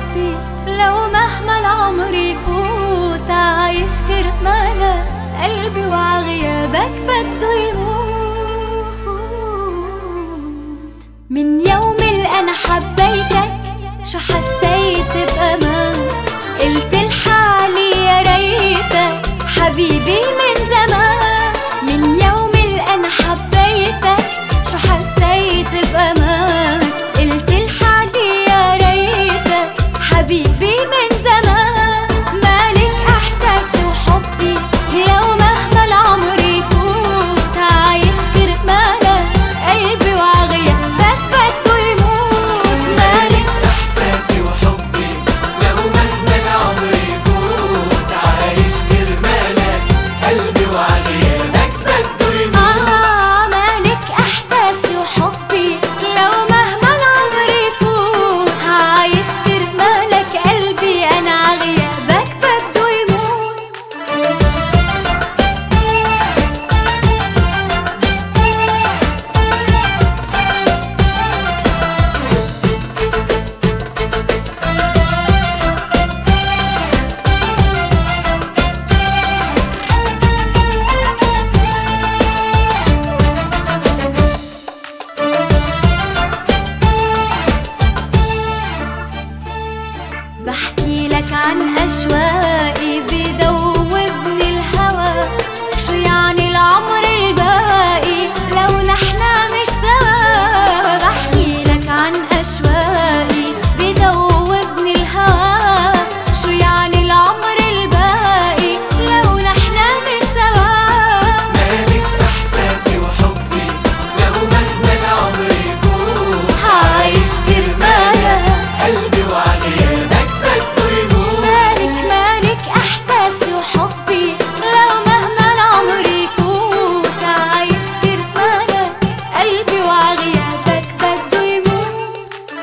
وحبي لو مهما العمر يفوت عايش كرمالك قلبي وعغيابك بده يموت. من يوم اللي انا حبيتك شو حسيت بأمان، قلت لحالي يا ريتك حبيبي من زمان. من يوم اللي انا حبيتك شو حسيت بأمان، قلت لحالي يا ريتك حبيبي من زمان. مالك احساسي وحبي لو مهما العمر يفوت عايش كرمالك قلبي وعغيابك بده يموت. مالك احساسي وحبي لو مهما العمر يفوت عايش كرمالك قلبي وعغيابك بده يموت. مالك احساسي وحبي لو مهما العمر يفوت عايش كرمالك قلبي انا عغيابك بده يموت. بحكي لك عن أشواقي بدوبني الهوى، شو يعني العمر الباقي لو نحنا مش سوا. بحكي لك عن أشواقي بدوبني الهوى، شو يعني العمر الباقي لو نحنا مش سوا. مالك احساسي وحبي لو مهما العمر يفوت عايش كرمالك قلبي وعغيابك بده يموت. مالك احساسي وحبي لو مهما العمر يفوت عايش كرمالك قلبي وعغيابك بده يموت.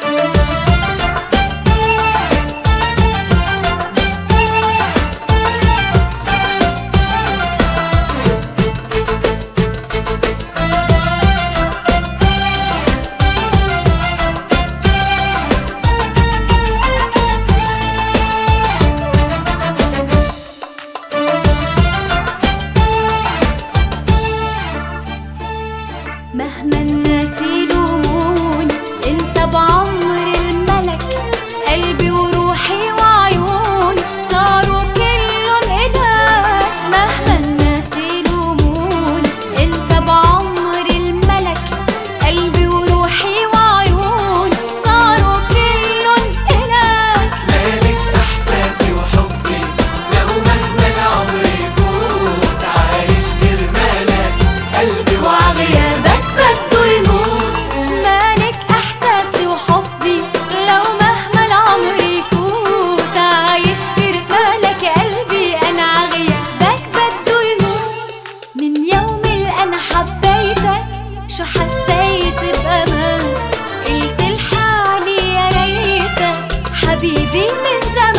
مهما الناس يلومون انت بعمر الملك، قلبي وروحي وعيون صاروا كلهم إلك. مهما الناس يلومون انت بعمر الملك، قلبي وروحي وعيون صاروا كلهم إلك. مالك احساسي وحبي لو مهما العمر يفوت عايش كرمالك قلبي وعغيابك بده يموت. مالك احساسي وحبي لو مهما العمر يفوت عايش كرمالك قلبي انا عغيابك بده يموت. من يوم اللي انا حبيتك شو حسيت بأمان، قلت لحالي يا ريتك حبيبي من زمان.